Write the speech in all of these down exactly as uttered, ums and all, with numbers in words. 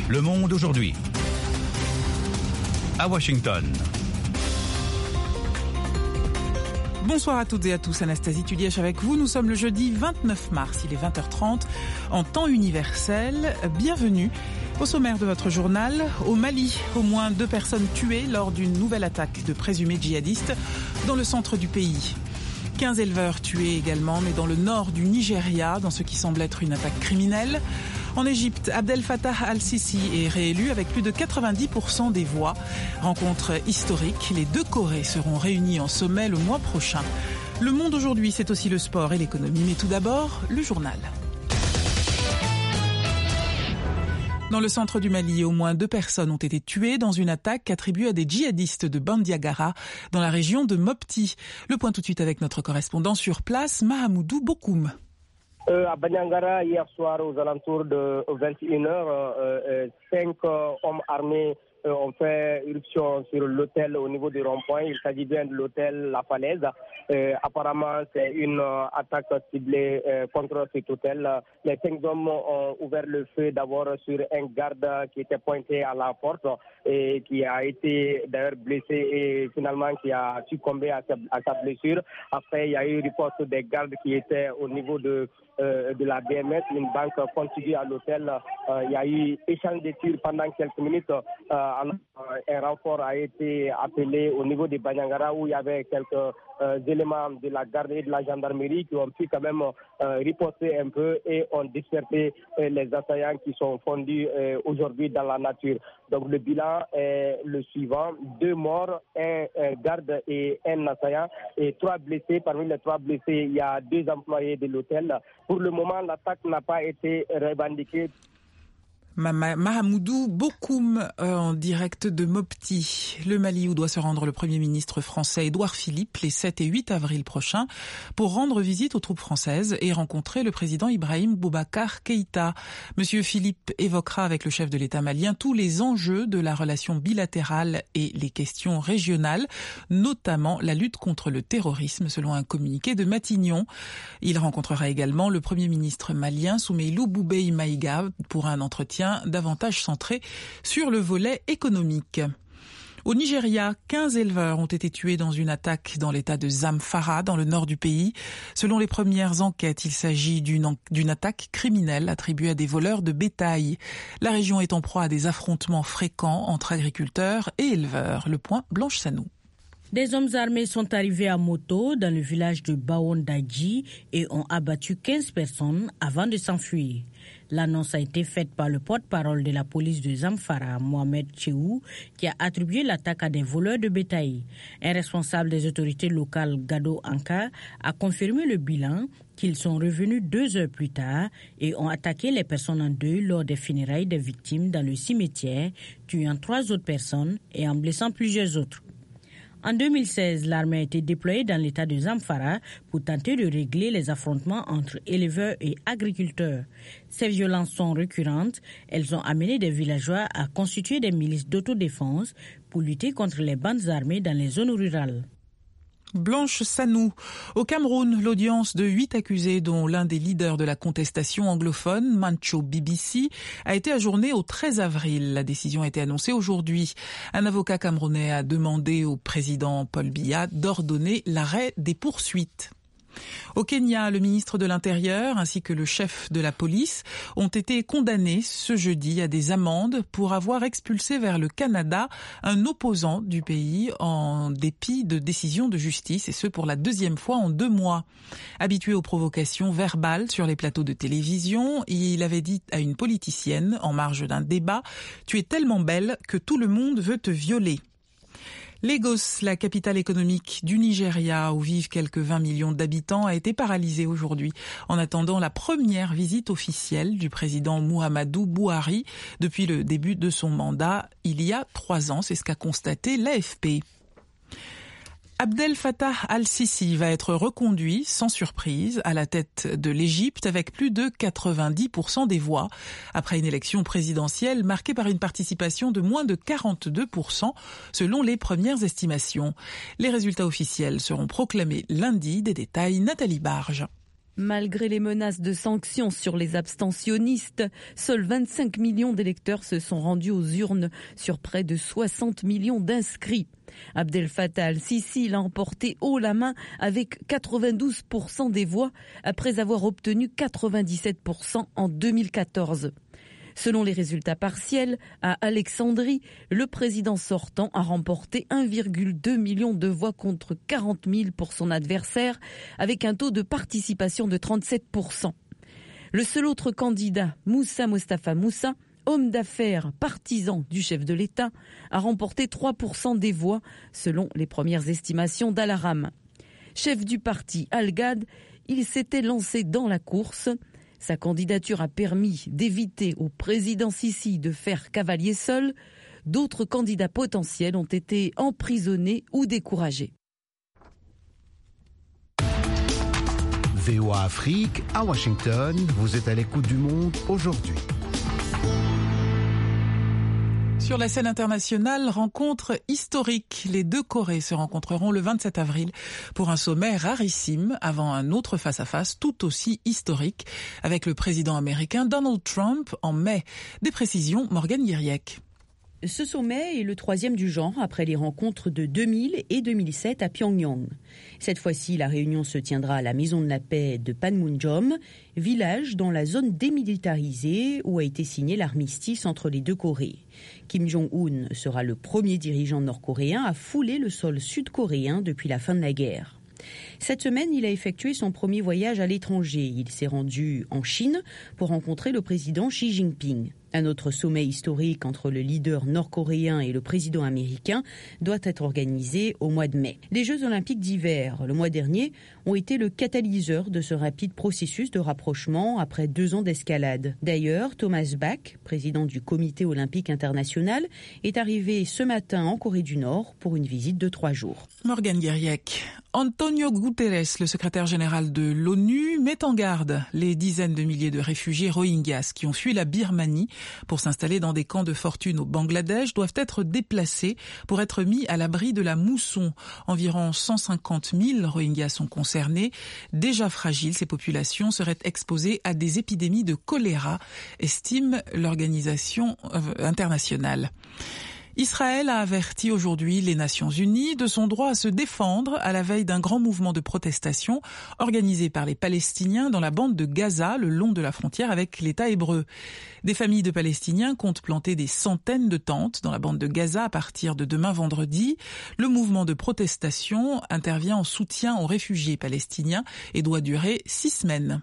Le Monde aujourd'hui. À Washington. Bonsoir à toutes et à tous, Anastasie Tulièche avec vous. Nous sommes le jeudi vingt-neuf mars, il est vingt heures trente en temps universel. Bienvenue au sommaire de votre journal. Au Mali, au moins deux personnes tuées lors d'une nouvelle attaque de présumés djihadistes dans le centre du pays. quinze éleveurs tués également, mais dans le nord du Nigeria, dans ce qui semble être une attaque criminelle. En Égypte, Abdel Fattah al-Sisi est réélu avec plus de quatre-vingt-dix pour cent des voix. Rencontre historique, les deux Corées seront réunies en sommet le mois prochain. Le Monde aujourd'hui, c'est aussi le sport et l'économie, mais tout d'abord, le journal. Dans le centre du Mali, au moins deux personnes ont été tuées dans une attaque attribuée à des djihadistes de Bandiagara dans la région de Mopti. Le point tout de suite avec notre correspondant sur place, Mahamoudou Bokoum. Euh, à Bandiagara, hier soir, aux alentours de vingt et une heures, euh, euh, cinq euh, hommes armés euh, ont fait irruption sur l'hôtel au niveau du rond-point. Il s'agit bien de l'hôtel La Falaise. Euh, apparemment, c'est une euh, attaque ciblée euh, contre cet hôtel. Les cinq hommes ont ouvert le feu d'abord sur un garde qui était pointé à la porte et qui a été d'ailleurs blessé et finalement qui a succombé à sa, à sa blessure. Après, il y a eu riposte des gardes qui étaient au niveau de Euh, de la B M S, une banque contiguë à l'hôtel. Euh, il y a eu échange de tirs pendant quelques minutes. Euh, un renfort a été appelé au niveau de Bandiagara où il y avait quelques euh, éléments de la garde et de la gendarmerie qui ont pu quand même euh, riposter un peu et ont dispersé euh, les assaillants qui sont fondus euh, aujourd'hui dans la nature. Donc le bilan est le suivant: deux morts, un, un garde et un assaillant, et trois blessés. Parmi les trois blessés, il y a deux employés de l'hôtel. Pour le moment, l'attaque n'a pas été revendiquée. Mahamoudou Bokoum euh, en direct de Mopti, le Mali, où doit se rendre le Premier ministre français Édouard Philippe les sept et huit avril prochains pour rendre visite aux troupes françaises et rencontrer le président Ibrahim Boubacar Keïta. Monsieur Philippe évoquera avec le chef de l'État malien tous les enjeux de la relation bilatérale et les questions régionales, notamment la lutte contre le terrorisme, selon un communiqué de Matignon. Il rencontrera également le Premier ministre malien Soumeilou Boubèye Maïga pour un entretien davantage centré sur le volet économique. Au Nigeria, quinze éleveurs ont été tués dans une attaque dans l'état de Zamfara, dans le nord du pays. Selon les premières enquêtes, il s'agit d'une, en... d'une attaque criminelle attribuée à des voleurs de bétail. La région est en proie à des affrontements fréquents entre agriculteurs et éleveurs. Le point, Blanche Sanou. Des hommes armés sont arrivés à moto dans le village de Bawondaji et ont abattu quinze personnes avant de s'enfuir. L'annonce a été faite par le porte-parole de la police de Zamfara, Mohamed Cheou, qui a attribué l'attaque à des voleurs de bétail. Un responsable des autorités locales, Gado Anka, a confirmé le bilan qu'ils sont revenus deux heures plus tard et ont attaqué les personnes en deuil lors des funérailles des victimes dans le cimetière, tuant trois autres personnes et en blessant plusieurs autres. En deux mille seize, l'armée a été déployée dans l'état de Zamfara pour tenter de régler les affrontements entre éleveurs et agriculteurs. Ces violences sont récurrentes. Elles ont amené des villageois à constituer des milices d'autodéfense pour lutter contre les bandes armées dans les zones rurales. Blanche Sanou. Au Cameroun, l'audience de huit accusés, dont l'un des leaders de la contestation anglophone, Mancho Bibisi, a été ajournée au treize avril. La décision a été annoncée aujourd'hui. Un avocat camerounais a demandé au président Paul Biya d'ordonner l'arrêt des poursuites. Au Kenya, le ministre de l'Intérieur ainsi que le chef de la police ont été condamnés ce jeudi à des amendes pour avoir expulsé vers le Canada un opposant du pays en dépit de décisions de justice, et ce pour la deuxième fois en deux mois. Habitué aux provocations verbales sur les plateaux de télévision, il avait dit à une politicienne en marge d'un débat « Tu es tellement belle que tout le monde veut te violer ». Lagos, la capitale économique du Nigeria, où vivent quelques vingt millions d'habitants, a été paralysée aujourd'hui en attendant la première visite officielle du président Muhammadu Buhari depuis le début de son mandat il y a trois ans. C'est ce qu'a constaté l'A F P. Abdel Fattah al-Sisi va être reconduit sans surprise à la tête de l'Égypte avec plus de quatre-vingt-dix pour cent des voix, après une élection présidentielle marquée par une participation de moins de quarante-deux pour cent selon les premières estimations. Les résultats officiels seront proclamés lundi. Des détails, Nathalie Barge. Malgré les menaces de sanctions sur les abstentionnistes, seuls vingt-cinq millions d'électeurs se sont rendus aux urnes sur près de soixante millions d'inscrits. Abdel Fattah al-Sisi l'a emporté haut la main avec quatre-vingt-douze pour cent des voix après avoir obtenu quatre-vingt-dix-sept pour cent en deux mille quatorze. Selon les résultats partiels, à Alexandrie, le président sortant a remporté un virgule deux million de voix contre quarante mille pour son adversaire, avec un taux de participation de trente-sept pour cent. Le seul autre candidat, Moussa Mostafa Moussa, homme d'affaires partisan du chef de l'État, a remporté trois pour cent des voix, selon les premières estimations d'Al-Aram. Chef du parti Al-Ghad, il s'était lancé dans la course. Sa candidature a permis d'éviter au président Sisi de faire cavalier seul. D'autres candidats potentiels ont été emprisonnés ou découragés. V O A Afrique, à Washington, vous êtes à l'écoute du monde aujourd'hui. Sur la scène internationale, rencontre historique. Les deux Corées se rencontreront le vingt-sept avril pour un sommet rarissime avant un autre face-à-face tout aussi historique avec le président américain Donald Trump en mai. Des précisions, Morgane Guiriec. Ce sommet est le troisième du genre après les rencontres de deux mille et deux mille sept à Pyongyang. Cette fois-ci, la réunion se tiendra à la Maison de la Paix de Panmunjom, village dans la zone démilitarisée où a été signé l'armistice entre les deux Corées. Kim Jong-un sera le premier dirigeant nord-coréen à fouler le sol sud-coréen depuis la fin de la guerre. Cette semaine, il a effectué son premier voyage à l'étranger. Il s'est rendu en Chine pour rencontrer le président Xi Jinping. Un autre sommet historique entre le leader nord-coréen et le président américain doit être organisé au mois de mai. Les Jeux olympiques d'hiver, le mois dernier, ont été le catalyseur de ce rapide processus de rapprochement après deux ans d'escalade. D'ailleurs, Thomas Bach, président du Comité olympique international, est arrivé ce matin en Corée du Nord pour une visite de trois jours. Morgane Guiriec. Antonio Guterres, le secrétaire général de l'ONU, met en garde les dizaines de milliers de réfugiés rohingyas qui ont fui la Birmanie pour s'installer dans des camps de fortune au Bangladesh doivent être déplacés pour être mis à l'abri de la mousson. Environ cent cinquante mille Rohingyas sont concernés. Déjà fragiles, ces populations seraient exposées à des épidémies de choléra, estime l'organisation internationale. Israël a averti aujourd'hui les Nations Unies de son droit à se défendre à la veille d'un grand mouvement de protestation organisé par les Palestiniens dans la bande de Gaza, le long de la frontière avec l'État hébreu. Des familles de Palestiniens comptent planter des centaines de tentes dans la bande de Gaza à partir de demain vendredi. Le mouvement de protestation intervient en soutien aux réfugiés palestiniens et doit durer six semaines.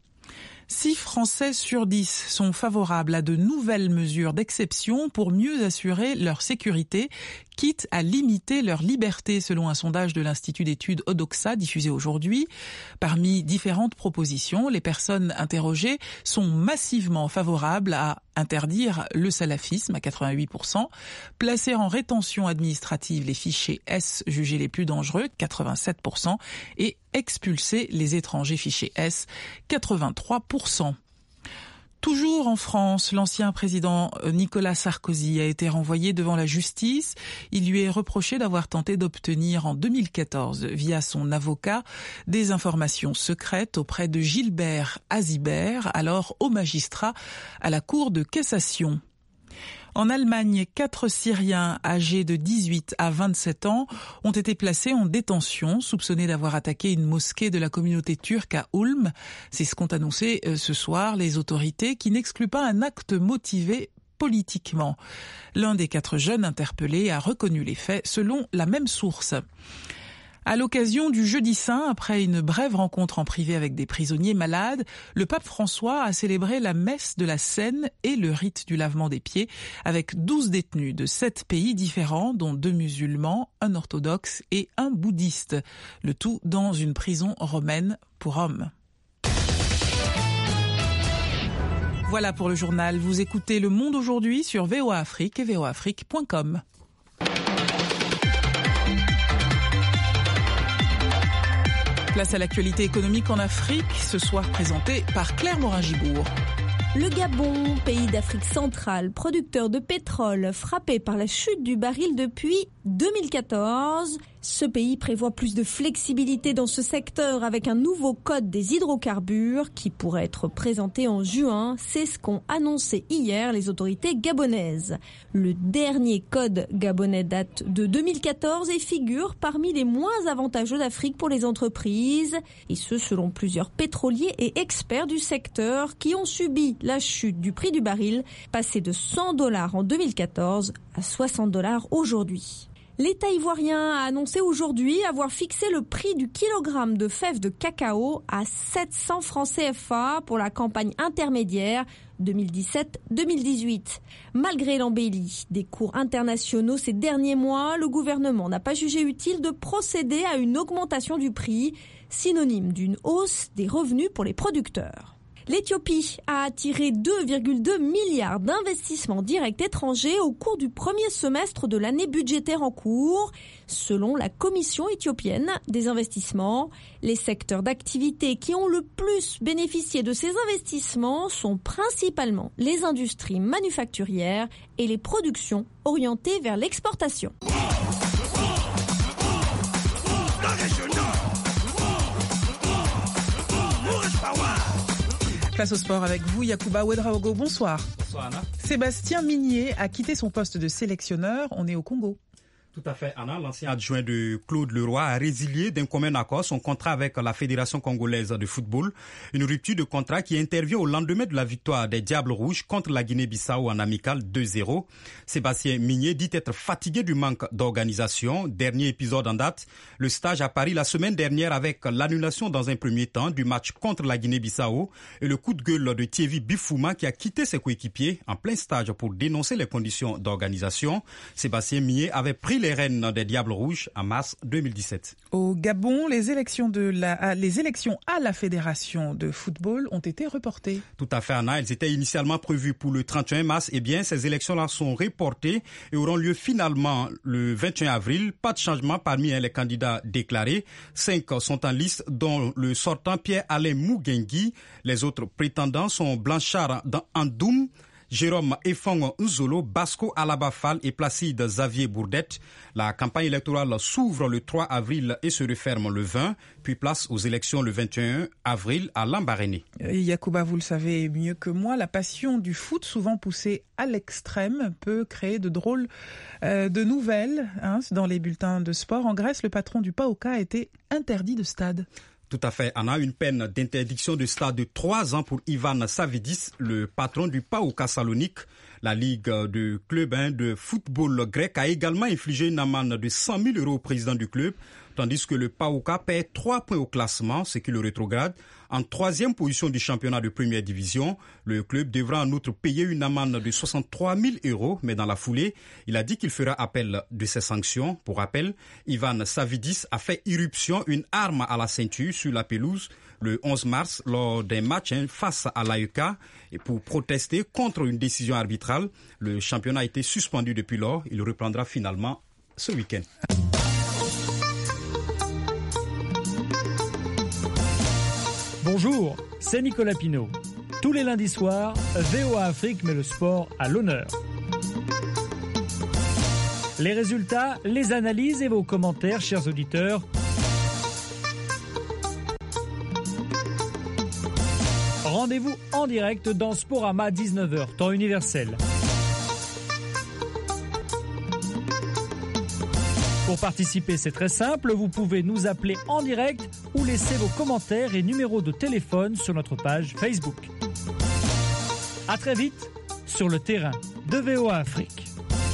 Six Français sur dix sont favorables à de nouvelles mesures d'exception pour mieux assurer leur sécurité, quitte à limiter leur liberté, selon un sondage de l'Institut d'études Odoxa diffusé aujourd'hui. Parmi différentes propositions, les personnes interrogées sont massivement favorables à interdire le salafisme à quatre-vingt-huit pour cent, placer en rétention administrative les fichés S jugés les plus dangereux, quatre-vingt-sept pour cent, et expulser les étrangers fichés S, quatre-vingt-trois pour cent. Toujours en France, l'ancien président Nicolas Sarkozy a été renvoyé devant la justice. Il lui est reproché d'avoir tenté d'obtenir en deux mille quatorze, via son avocat, des informations secrètes auprès de Gilbert Azibert, alors haut magistrat à la Cour de cassation. En Allemagne, quatre Syriens âgés de dix-huit à vingt-sept ans ont été placés en détention, soupçonnés d'avoir attaqué une mosquée de la communauté turque à Ulm. C'est ce qu'ont annoncé ce soir les autorités, qui n'excluent pas un acte motivé politiquement. L'un des quatre jeunes interpellés a reconnu les faits, selon la même source. À l'occasion du Jeudi Saint, après une brève rencontre en privé avec des prisonniers malades, le pape François a célébré la messe de la Seine et le rite du lavement des pieds avec douze détenus de sept pays différents, dont deux musulmans, un orthodoxe et un bouddhiste. Le tout dans une prison romaine pour hommes. Voilà pour le journal. Vous écoutez Le Monde aujourd'hui sur V O A Afrique et v o a afrique point com. Place à l'actualité économique en Afrique, ce soir présentée par Claire Morin-Gibourg. Le Gabon, pays d'Afrique centrale, producteur de pétrole, frappé par la chute du baril depuis deux mille quatorze, Ce pays prévoit plus de flexibilité dans ce secteur avec un nouveau code des hydrocarbures qui pourrait être présenté en juin. C'est ce qu'ont annoncé hier les autorités gabonaises. Le dernier code gabonais date de deux mille quatorze et figure parmi les moins avantageux d'Afrique pour les entreprises. Et ce, selon plusieurs pétroliers et experts du secteur qui ont subi la chute du prix du baril, passé de cent dollars en deux mille quatorze à soixante dollars aujourd'hui. L'État ivoirien a annoncé aujourd'hui avoir fixé le prix du kilogramme de fèves de cacao à sept cents francs C F A pour la campagne intermédiaire deux mille dix-sept deux mille dix-huit. Malgré l'embellie des cours internationaux ces derniers mois, le gouvernement n'a pas jugé utile de procéder à une augmentation du prix, synonyme d'une hausse des revenus pour les producteurs. L'Éthiopie a attiré deux virgule deux milliards d'investissements directs étrangers au cours du premier semestre de l'année budgétaire en cours. Selon la Commission éthiopienne des investissements, les secteurs d'activité qui ont le plus bénéficié de ces investissements sont principalement les industries manufacturières et les productions orientées vers l'exportation. Place au sport avec vous, Yacouba Ouedraogo. Bonsoir. Bonsoir, Anna. Sébastien Migné a quitté son poste de sélectionneur. On est au Congo. Tout à fait, Anna. L'ancien adjoint de Claude Leroy a résilié d'un commun accord son contrat avec la Fédération congolaise de football. Une rupture de contrat qui intervient au lendemain de la victoire des Diables Rouges contre la Guinée-Bissau en amical deux zéro. Sébastien Migné dit être fatigué du manque d'organisation. Dernier épisode en date, le stage à Paris la semaine dernière avec l'annulation dans un premier temps du match contre la Guinée-Bissau et le coup de gueule de Thierry Bifouma qui a quitté ses coéquipiers en plein stage pour dénoncer les conditions d'organisation. Sébastien Migné avait pris les rênes des Diables Rouges en mars deux mille dix-sept. Au Gabon, les élections, de la, les élections à la Fédération de football ont été reportées. Tout à fait, Anna. Elles étaient initialement prévues pour le trente et un mars. Eh bien, ces élections-là sont reportées et auront lieu finalement le vingt et un avril. Pas de changement parmi les candidats déclarés. Cinq sont en liste, dont le sortant Pierre-Alain Mugengi. Les autres prétendants sont Blanchard Andoum, Jérôme Efong Nzolo, Basco Alabafal et Placide Xavier Bourdette. La campagne électorale s'ouvre le trois avril et se referme le vingt, puis place aux élections le vingt et un avril à Lambaréné. Yacouba, vous le savez mieux que moi, la passion du foot, souvent poussée à l'extrême, peut créer de drôles euh, de nouvelles hein, dans les bulletins de sport. En Grèce, le patron du PAOK a été interdit de stade. Tout à fait, Anna. Une peine d'interdiction de stade de trois ans pour Ivan Savidis, le patron du PAOK Salonique. La Ligue de clubs hein, de football grec a également infligé une amende de cent mille euros au président du club, tandis que le PAOK perd trois points au classement, ce qui le rétrograde. En troisième position du championnat de première division, le club devra en outre payer une amende de soixante-trois mille euros, mais dans la foulée, il a dit qu'il fera appel de ces sanctions. Pour rappel, Ivan Savidis a fait irruption, une arme à la ceinture sur la pelouse le onze mars lors d'un match hein, face à l'A E K et pour protester contre une décision arbitrale. Le championnat a été suspendu depuis lors. Il reprendra finalement ce week-end. Bonjour, c'est Nicolas Pinault. Tous les lundis soirs, V O A Afrique met le sport à l'honneur. Les résultats, les analyses et vos commentaires, chers auditeurs. Rendez-vous en direct dans Sporama dix-neuf heures, temps universel. Pour participer, c'est très simple, vous pouvez nous appeler en direct ou laisser vos commentaires et numéros de téléphone sur notre page Facebook. À très vite sur le terrain de V O A Afrique.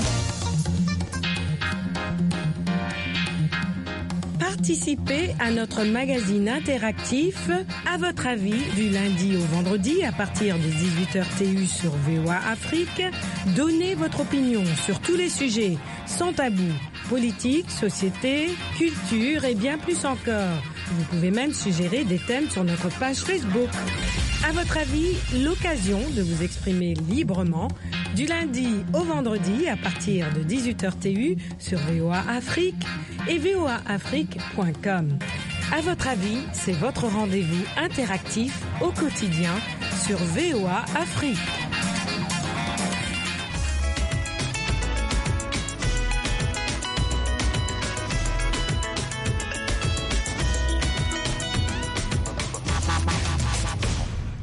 Participez à notre magazine interactif À votre avis du lundi au vendredi à partir de dix-huit heures T U sur V O A Afrique. Donnez votre opinion sur tous les sujets sans tabou. Politique, société, culture et bien plus encore. Vous pouvez même suggérer des thèmes sur notre page Facebook. À votre avis, l'occasion de vous exprimer librement du lundi au vendredi à partir de dix-huit heures T U sur V O A Afrique et V O A Afrique point com. À votre avis, c'est votre rendez-vous interactif au quotidien sur V O A Afrique.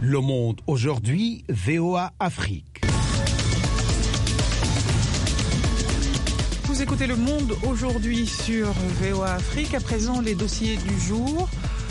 Le Monde aujourd'hui, V O A Afrique. Vous écoutez Le Monde aujourd'hui sur V O A Afrique. À présent, les dossiers du jour.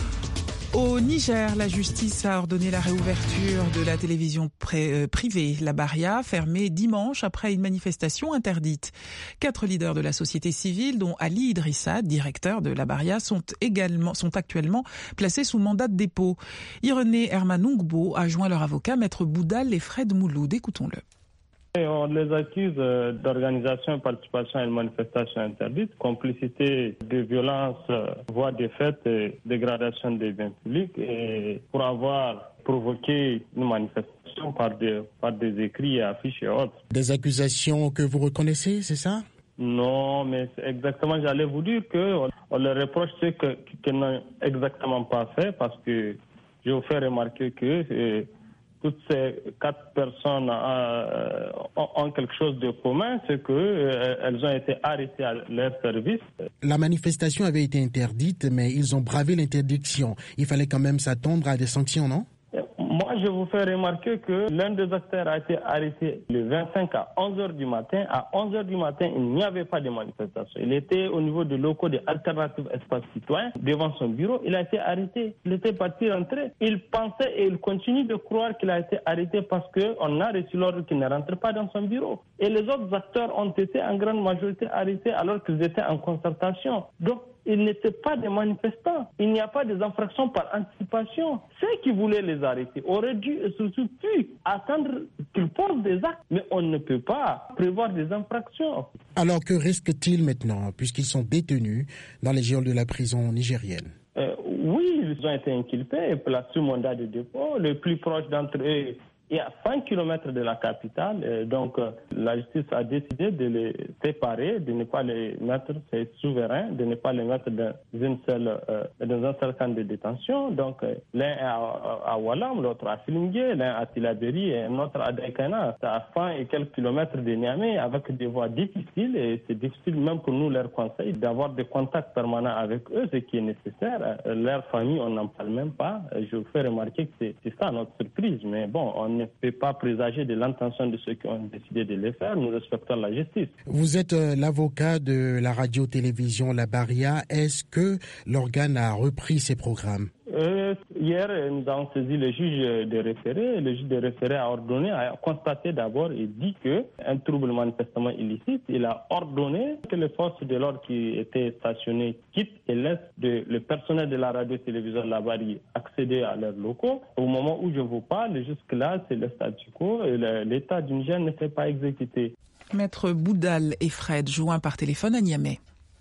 Au Niger, la justice a ordonné la réouverture de la télévision pré- euh, privée Labaria, fermée dimanche après une manifestation interdite. Quatre leaders de la société civile, dont Ali Idrissa, directeur de Labaria, sont également sont actuellement placés sous mandat de dépôt. Irené Hermanungbo a joint leur avocat, Maître Boudal et Fred Mouloud. Écoutons-le. Et on les accuse d'organisation et participation à une manifestation interdite, complicité de violence, voie de fait et dégradation des biens publics, et pour avoir provoqué une manifestation par des, par des écrits et affiches et autres. Des accusations que vous reconnaissez, c'est ça? Non, mais c'est exactement, j'allais vous dire qu'on on leur reproche ce que, qu'ils n'ont exactement pas fait, parce que je vous fais remarquer que euh, toutes ces quatre personnes euh, ont quelque chose de commun, c'est qu'elles euh, ont été arrêtées à leur service. La manifestation avait été interdite, mais ils ont bravé l'interdiction. Il fallait quand même s'attendre à des sanctions, non? Moi, je vous fais remarquer que l'un des acteurs a été arrêté le vingt-cinq à onze heures du matin. À onze heures du matin, il n'y avait pas de manifestation. Il était au niveau des locaux des alternatives espaces citoyens, devant son bureau. Il a été arrêté. Il était parti rentrer. Il pensait et il continue de croire qu'il a été arrêté parce qu'on a reçu l'ordre qu'il ne rentre pas dans son bureau. Et les autres acteurs ont été en grande majorité arrêtés alors qu'ils étaient en concertation. Donc, ils n'étaient pas des manifestants. Il n'y a pas des infractions par anticipation. Ceux qui voulaient les arrêter auraient dû et surtout pu attendre qu'ils posent des actes. Mais on ne peut pas prévoir des infractions. Alors que risquent-ils maintenant, puisqu'ils sont détenus dans les geôles de la prison nigérienne? euh, Oui, ils ont été inculpés et placés sous mandat de dépôt. Le plus proche d'entre eux est à cinq kilomètres de la capitale. Et donc, euh, la justice a décidé de les séparer, de ne pas les mettre, c'est souverain, de ne pas les mettre dans, une seule, euh, dans un seul camp de détention. Donc, euh, l'un est à, à, à Walam, l'autre à Filingué, l'un à Tilaberi et un autre à Daikana. C'est à cent et quelques kilomètres de Niamey avec des voies difficiles et c'est difficile même pour nous leur conseil d'avoir des contacts permanents avec eux, ce qui est nécessaire. Euh, leur famille, on n'en parle même pas. Je vous fais remarquer que c'est, c'est ça notre surprise. Mais bon, on ne peut pas présager de l'intention de ceux qui ont décidé de les faire. Nous respectons la justice. Vous êtes euh, l'avocat de la radio-télévision Labaria. Est-ce que l'organe a repris ses programmes? Euh, hier, nous avons saisi le juge de référé. Le juge de référé a ordonné, a constaté d'abord et dit qu'un trouble manifestement illicite. Il a ordonné que les forces de l'ordre qui étaient stationnées quittent et laissent de, le personnel de la radio-télévision Labaria accéder à leurs locaux. Au moment où je vous parle, jusque-là, c'est le statu quo et le, l'État du Niger ne s'est pas exécuté. Maître Boudal et Fred, joints par téléphone à Niamey.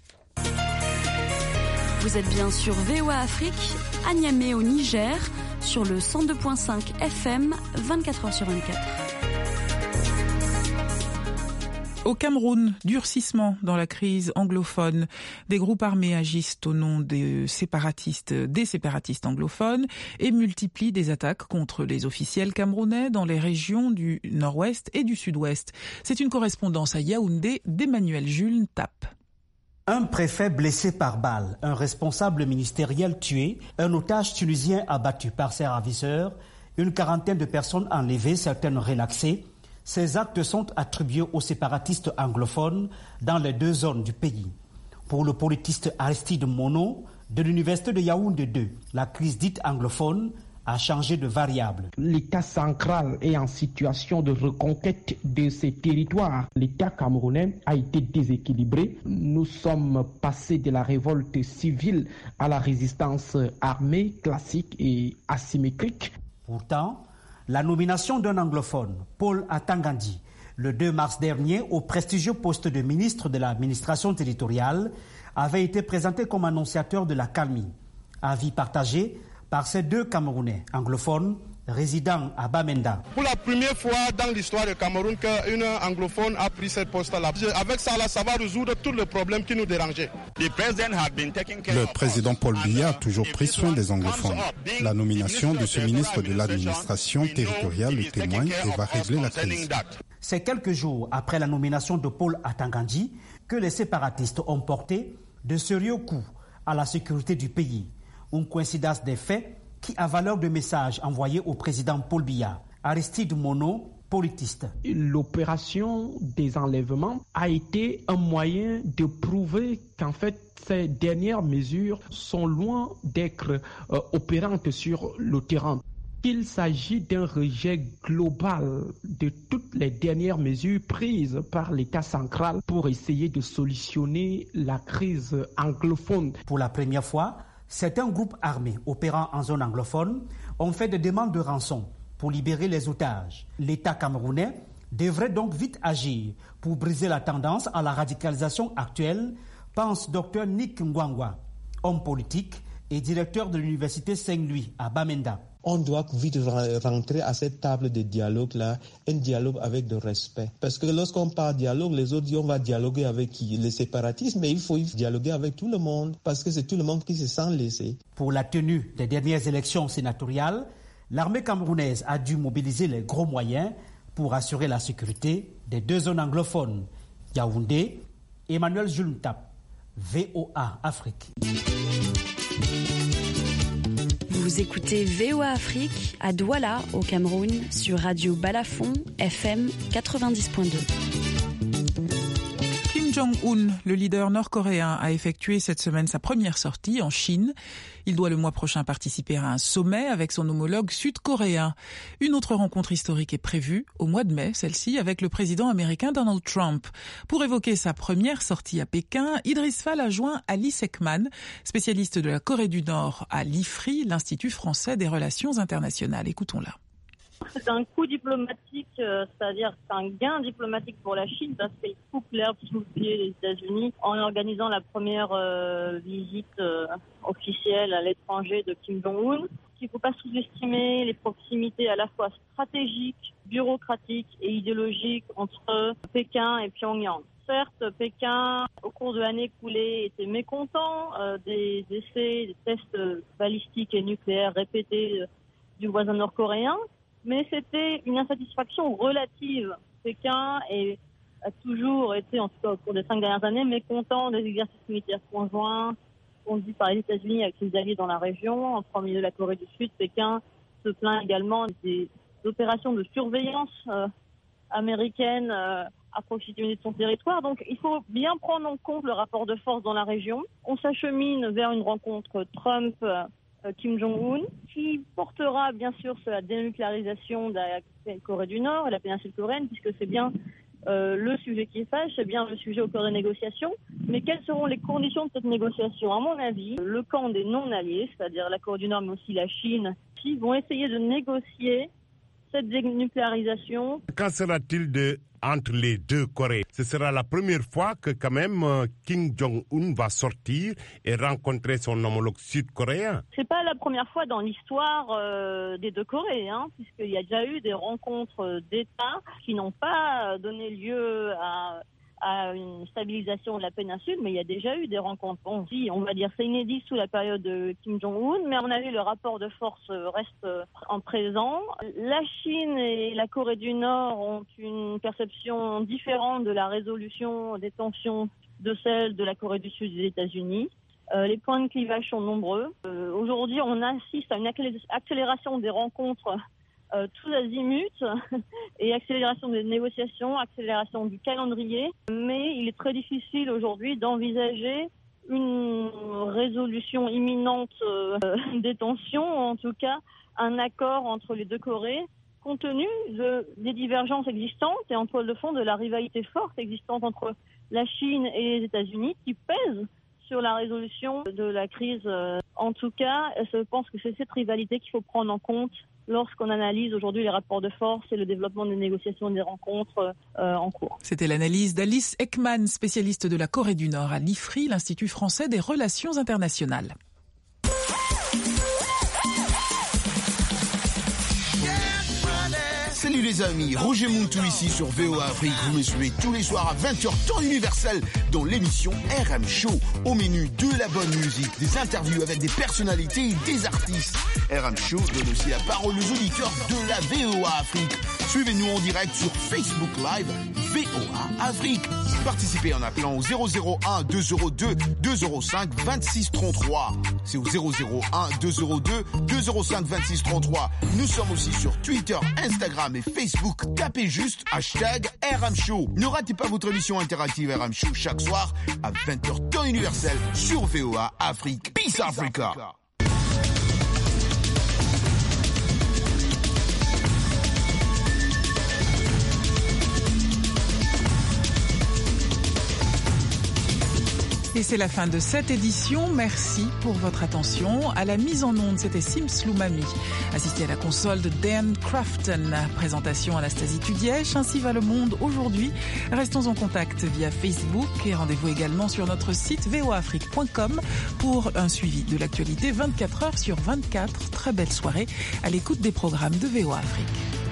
Vous êtes bien sur V O A Afrique, à Niamey au Niger, sur le cent deux virgule cinq F M, vingt-quatre heures sur vingt-quatre. Au Cameroun, durcissement dans la crise anglophone. Des groupes armés agissent au nom des séparatistes, des séparatistes anglophones et multiplient des attaques contre les officiels camerounais dans les régions du nord-ouest et du sud-ouest. C'est une correspondance à Yaoundé d'Emmanuel Jules Tape. Un préfet blessé par balle, un responsable ministériel tué, un otage tunisien abattu par ses ravisseurs, une quarantaine de personnes enlevées, certaines relaxées. Ces actes sont attribués aux séparatistes anglophones dans les deux zones du pays. Pour le politiste Aristide Mono, de l'université de Yaoundé deux, la crise dite anglophone a changé de variable. L'État central est en situation de reconquête de ses territoires. L'État camerounais a été déséquilibré. Nous sommes passés de la révolte civile à la résistance armée classique et asymétrique. Pourtant, la nomination d'un anglophone, Paul Atangandi, le deux mars dernier au prestigieux poste de ministre de l'administration territoriale, avait été présenté comme annonciateur de la calmie. Avis partagé par ces deux Camerounais anglophones résidant à Bamenda. Pour la première fois dans l'histoire du Cameroun qu'une anglophone a pris ce poste-là. Avec ça, là, ça va résoudre tous les problèmes qui nous dérangeaient. Le président Paul Biya a toujours pris soin des anglophones. La nomination de ce ministre de l'administration territoriale le témoigne et va régler la crise. C'est quelques jours après la nomination de Paul Atangandi que les séparatistes ont porté de sérieux coups à la sécurité du pays. Une coïncidence des faits qui a valeur de message envoyé au président Paul Biya. Aristide Monod, politiste. L'opération des enlèvements a été un moyen de prouver qu'en fait, ces dernières mesures sont loin d'être euh, opérantes sur le terrain. Il s'agit d'un rejet global de toutes les dernières mesures prises par l'État central pour essayer de solutionner la crise anglophone. Pour la première fois, certains groupes armés opérant en zone anglophone ont fait des demandes de rançon pour libérer les otages. L'État camerounais devrait donc vite agir pour briser la tendance à la radicalisation actuelle, pense Dr Nick Ngwangwa, homme politique et directeur de l'université Saint-Louis à Bamenda. On doit vite rentrer à cette table de dialogue-là, un dialogue avec de respect. Parce que lorsqu'on parle dialogue, les autres disent on va dialoguer avec qui? Les séparatistes, mais il faut dialoguer avec tout le monde, parce que c'est tout le monde qui se sent lésé. Pour la tenue des dernières élections sénatoriales, l'armée camerounaise a dû mobiliser les gros moyens pour assurer la sécurité des deux zones anglophones. Yaoundé, Emmanuel Juntap, V O A Afrique. Vous écoutez V O A Afrique à Douala, au Cameroun, sur Radio Balafon, F M quatre-vingt-dix point deux. Kim Jong-un, le leader nord-coréen, a effectué cette semaine sa première sortie en Chine. Il doit le mois prochain participer à un sommet avec son homologue sud-coréen. Une autre rencontre historique est prévue au mois de mai, celle-ci avec le président américain Donald Trump. Pour évoquer sa première sortie à Pékin, Idriss Fall a joint Alice Ekman, spécialiste de la Corée du Nord à l'I F R I, l'Institut français des relations internationales. Écoutons-la. C'est un coup diplomatique, euh, c'est-à-dire c'est un gain diplomatique pour la Chine parce qu'elle coupe l'herbe sous le pied des États-Unis en organisant la première euh, visite euh, officielle à l'étranger de Kim Jong-un. Il ne faut pas sous-estimer les proximités à la fois stratégiques, bureaucratiques et idéologiques entre Pékin et Pyongyang. Certes, Pékin, au cours de l'année écoulée, était mécontent euh, des essais, des tests balistiques et nucléaires répétés euh, du voisin nord-coréen. Mais c'était une insatisfaction relative. Pékin est, a toujours été, en tout cas au cours des cinq dernières années, mécontent des exercices militaires conjoints conduits par les États-Unis avec les alliés dans la région. En premier lieu, la Corée du Sud. Pékin se plaint également des opérations de surveillance euh, américaine euh, à proximité de son territoire. Donc il faut bien prendre en compte le rapport de force dans la région. On s'achemine vers une rencontre Trump euh, Kim Jong-un, qui portera bien sûr sur la dénucléarisation de la Corée du Nord et la péninsule coréenne, puisque c'est bien euh, le sujet qui fâche, c'est bien le sujet au cœur des négociations. Mais quelles seront les conditions de cette négociation? À mon avis, le camp des non-alliés, c'est-à-dire la Corée du Nord, mais aussi la Chine, qui vont essayer de négocier cette dénucléarisation. Qu'en sera-t-il de entre les deux Corées? Ce sera la première fois que quand même Kim Jong-un va sortir et rencontrer son homologue sud-coréen. C'est pas la première fois dans l'histoire euh, des deux Corées, hein, puisqu'il y a déjà eu des rencontres d'États qui n'ont pas donné lieu à à une stabilisation de la péninsule, mais il y a déjà eu des rencontres. Bon, si, on va dire c'est inédit sous la période de Kim Jong-un, mais à mon avis, le rapport de force reste en présent. La Chine et la Corée du Nord ont une perception différente de la résolution des tensions de celle de la Corée du Sud et des États-Unis. Euh, les points de clivage sont nombreux. Euh, aujourd'hui, on assiste à une accélération des rencontres Euh, tous azimuts et accélération des négociations, accélération du calendrier. Mais il est très difficile aujourd'hui d'envisager une résolution imminente euh, des tensions, ou en tout cas un accord entre les deux Corées, compte tenu de, des divergences existantes et en toile de fond de la rivalité forte existante entre la Chine et les États-Unis qui pèse sur la résolution de la crise. En tout cas, je pense que c'est cette rivalité qu'il faut prendre en compte lorsqu'on analyse aujourd'hui les rapports de force et le développement des négociations et des rencontres euh, en cours. C'était l'analyse d'Alice Ekman, spécialiste de la Corée du Nord à l'I F R I, l'Institut français des relations internationales. Salut les amis, Roger Mountou ici sur V O A Afrique. Vous me suivez tous les soirs à vingt heures temps universel dans l'émission R M Show. Au menu de la bonne musique, des interviews avec des personnalités et des artistes. R M Show donne aussi la parole aux auditeurs de la V O A Afrique. Suivez-nous en direct sur Facebook Live V O A Afrique. Participez en appelant au zéro zéro un deux zéro deux deux zéro cinq vingt-six trente-trois. C'est au zéro zéro un deux zéro deux deux zéro cinq vingt-six trente-trois. Nous sommes aussi sur Twitter, Instagram et Facebook. Tapez juste hashtag R M Show. Ne ratez pas votre émission interactive R M Show chaque soir à vingt heures temps universel sur V O A Afrique. Peace Africa. Et c'est la fin de cette édition. Merci pour votre attention. À la mise en onde, c'était Sims Loumami, assisté à la console de Dan Crafton. Présentation Anastasie Tudièche. Ainsi va le monde aujourd'hui. Restons en contact via Facebook et rendez-vous également sur notre site v o a afrique point com pour un suivi de l'actualité vingt-quatre heures sur vingt-quatre. Très belle soirée à l'écoute des programmes de V O A Afrique.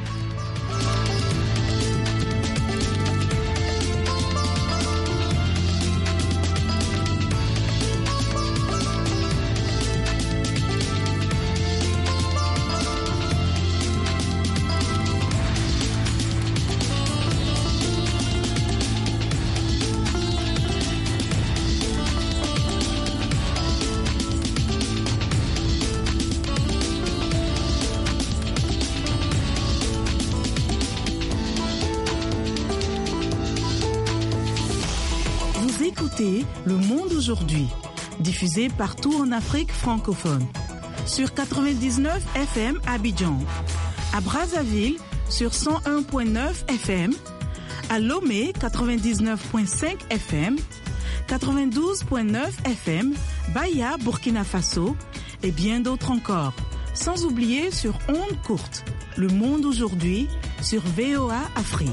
Le Monde aujourd'hui, diffusé partout en Afrique francophone. Sur quatre-vingt-dix-neuf F M à Abidjan, à Brazzaville sur cent un virgule neuf F M, à Lomé quatre-vingt-dix-neuf virgule cinq F M, quatre-vingt-douze virgule neuf F M, Baya, Burkina Faso et bien d'autres encore. Sans oublier sur ondes courtes. Le Monde aujourd'hui sur V O A Afrique.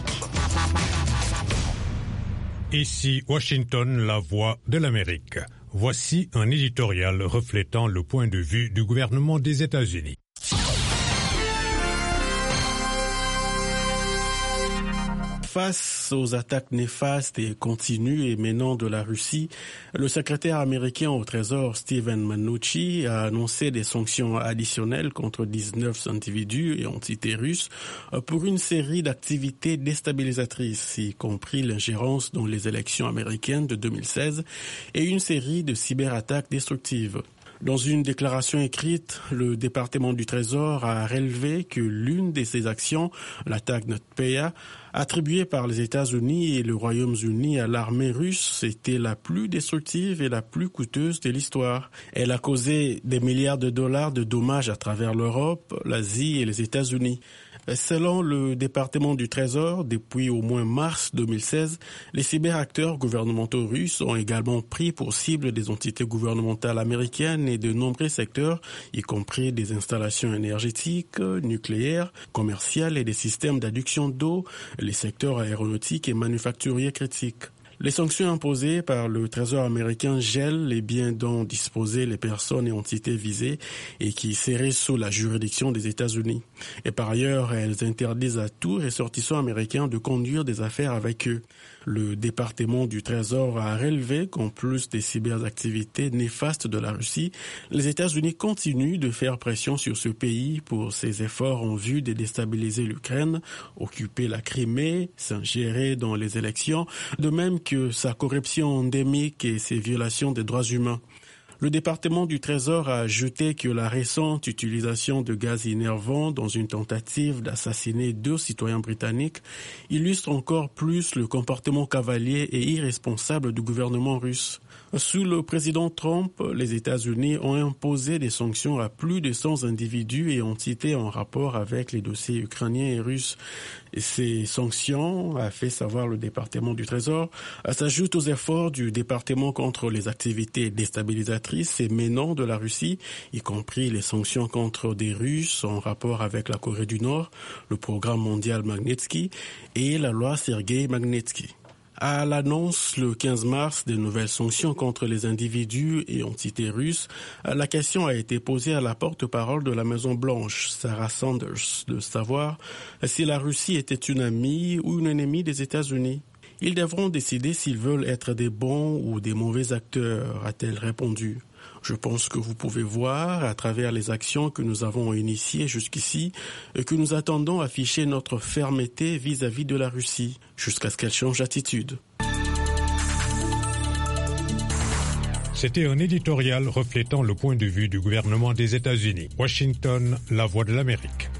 Ici Washington, la voix de l'Amérique. Voici un éditorial reflétant le point de vue du gouvernement des États-Unis. Face aux attaques néfastes et continues émanant de la Russie, le secrétaire américain au Trésor Steven Mnuchin a annoncé des sanctions additionnelles contre dix-neuf individus et entités russes pour une série d'activités déstabilisatrices, y compris l'ingérence dans les élections américaines de deux mille seize et une série de cyberattaques destructives. Dans une déclaration écrite, le département du Trésor a relevé que l'une de ces actions, l'attaque NotPetya, attribuée par les États-Unis et le Royaume-Uni à l'armée russe, était la plus destructive et la plus coûteuse de l'histoire. Elle a causé des milliards de dollars de dommages à travers l'Europe, l'Asie et les États-Unis. Selon le département du Trésor, depuis au moins mars deux mille seize, les cyberacteurs gouvernementaux russes ont également pris pour cible des entités gouvernementales américaines et de nombreux secteurs, y compris des installations énergétiques, nucléaires, commerciales et des systèmes d'adduction d'eau, les secteurs aéronautiques et manufacturiers critiques. Les sanctions imposées par le Trésor américain gèlent les biens dont disposaient les personnes et entités visées et qui seraient sous la juridiction des États-Unis. Et par ailleurs, elles interdisent à tout ressortissant américain de conduire des affaires avec eux. Le département du Trésor a relevé qu'en plus des cyberactivités néfastes de la Russie, les États-Unis continuent de faire pression sur ce pays pour ses efforts en vue de déstabiliser l'Ukraine, occuper la Crimée, s'ingérer dans les élections, de même que sa corruption endémique et ses violations des droits humains. Le département du Trésor a ajouté que la récente utilisation de gaz énervant dans une tentative d'assassiner deux citoyens britanniques illustre encore plus le comportement cavalier et irresponsable du gouvernement russe. Sous le président Trump, les États-Unis ont imposé des sanctions à plus de cent individus et entités en rapport avec les dossiers ukrainiens et russes. Et ces sanctions, a fait savoir le département du Trésor, s'ajoutent aux efforts du département contre les activités déstabilisatrices et menant de la Russie, y compris les sanctions contre des Russes en rapport avec la Corée du Nord, le programme mondial Magnitsky et la loi Sergei Magnitsky. À l'annonce le quinze mars des nouvelles sanctions contre les individus et entités russes, la question a été posée à la porte-parole de la Maison-Blanche, Sarah Sanders, de savoir si la Russie était une amie ou une ennemie des États-Unis. Ils devront décider s'ils veulent être des bons ou des mauvais acteurs, a-t-elle répondu. Je pense que vous pouvez voir, à travers les actions que nous avons initiées jusqu'ici, que nous attendons afficher notre fermeté vis-à-vis de la Russie, jusqu'à ce qu'elle change d'attitude. C'était un éditorial reflétant le point de vue du gouvernement des États-Unis. Washington, la voix de l'Amérique.